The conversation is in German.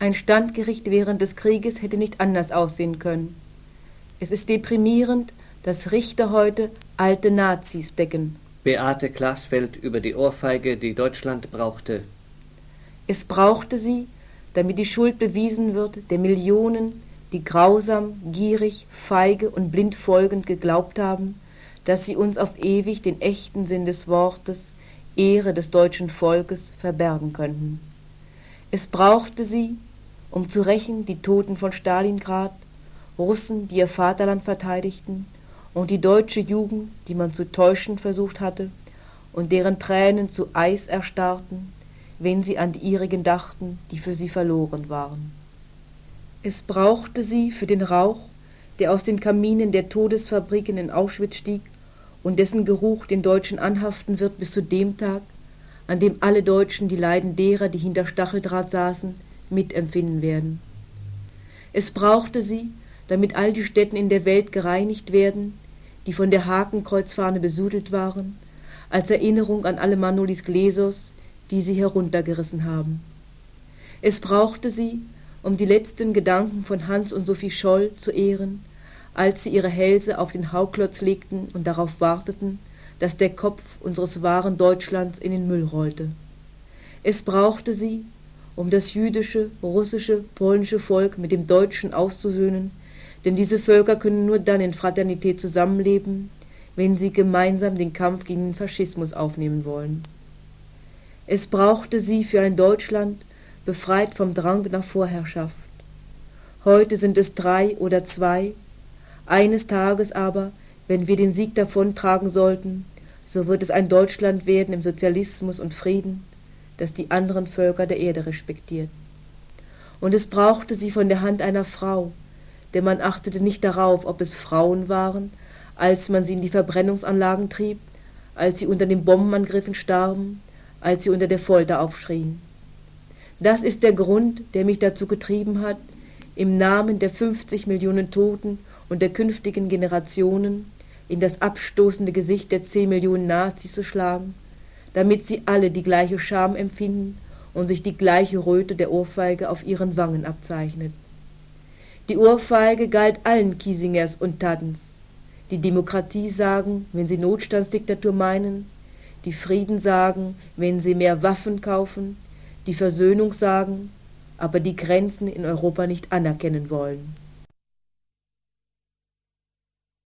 Ein Standgericht während des Krieges hätte nicht anders aussehen können. Es ist deprimierend, dass Richter heute alte Nazis decken. Beate Glasfeld über die Ohrfeige, die Deutschland brauchte. Es brauchte sie, damit die Schuld bewiesen wird der Millionen, die grausam, gierig, feige und blind folgend geglaubt haben, dass sie uns auf ewig den echten Sinn des Wortes, Ehre des deutschen Volkes, verbergen könnten. Es brauchte sie, um zu rächen die Toten von Stalingrad, Russen, die ihr Vaterland verteidigten, und die deutsche Jugend, die man zu täuschen versucht hatte und deren Tränen zu Eis erstarrten, wenn sie an die ihrigen dachten, die für sie verloren waren. Es brauchte sie für den Rauch, der aus den Kaminen der Todesfabriken in Auschwitz stieg und dessen Geruch den Deutschen anhaften wird bis zu dem Tag, an dem alle Deutschen die Leiden derer, die hinter Stacheldraht saßen, mitempfinden werden. Es brauchte sie, damit all die Stätten in der Welt gereinigt werden, die von der Hakenkreuzfahne besudelt waren, als Erinnerung an alle Manolis Glesos, die sie heruntergerissen haben. Es brauchte sie, um die letzten Gedanken von Hans und Sophie Scholl zu ehren, als sie ihre Hälse auf den Hauklotz legten und darauf warteten, dass der Kopf unseres wahren Deutschlands in den Müll rollte. Es brauchte sie, um das jüdische, russische, polnische Volk mit dem Deutschen auszusöhnen, denn diese Völker können nur dann in Fraternität zusammenleben, wenn sie gemeinsam den Kampf gegen den Faschismus aufnehmen wollen. Es brauchte sie für ein Deutschland, befreit vom Drang nach Vorherrschaft. Heute sind es 3 oder 2, eines Tages aber, wenn wir den Sieg davontragen sollten, so wird es ein Deutschland werden im Sozialismus und Frieden, das die anderen Völker der Erde respektiert. Und es brauchte sie von der Hand einer Frau, denn man achtete nicht darauf, ob es Frauen waren, als man sie in die Verbrennungsanlagen trieb, als sie unter den Bombenangriffen starben, als sie unter der Folter aufschrien. Das ist der Grund, der mich dazu getrieben hat, im Namen der 50 Millionen Toten und der künftigen Generationen in das abstoßende Gesicht der 10 Millionen Nazis zu schlagen, damit sie alle die gleiche Scham empfinden und sich die gleiche Röte der Ohrfeige auf ihren Wangen abzeichnet. Die Ohrfeige galt allen Kiesingers und Taddens. Die Demokratie sagen, wenn sie Notstandsdiktatur meinen, die Frieden sagen, wenn sie mehr Waffen kaufen, die Versöhnung sagen, aber die Grenzen in Europa nicht anerkennen wollen.